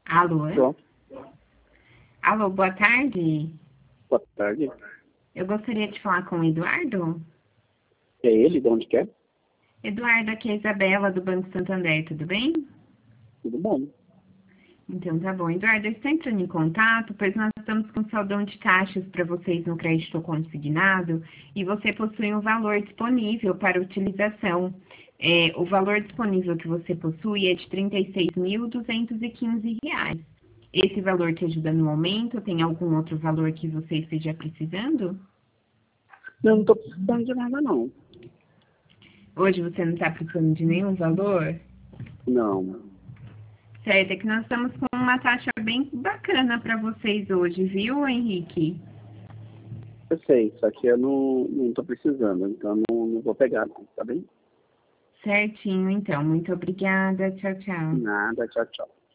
Alô? Pronto. Alô, boa tarde. Boa tarde. Eu gostaria de falar com o Eduardo. É ele? De onde que é? Eduardo, aqui é a Isabela, do Banco Santander, tudo bem? Tudo bom. Então tá bom. Eduardo, eu estou entrando em contato, pois nós estamos com saldão de taxas para vocês no crédito consignado e você possui um valor disponível para utilização. O valor disponível que você possui é de R$ 36.215. Esse valor te ajuda no momento? Tem algum outro valor que você esteja precisando? Não estou precisando de nada, não. Hoje você não está precisando de nenhum valor? Não. Certo, é que nós estamos com uma taxa bem bacana para vocês hoje, viu, Henrique? Eu sei, só que eu não estou precisando, então não vou pegar, não, tá bem? Certinho, então. Muito obrigada. Tchau, tchau. Nada, tchau, tchau.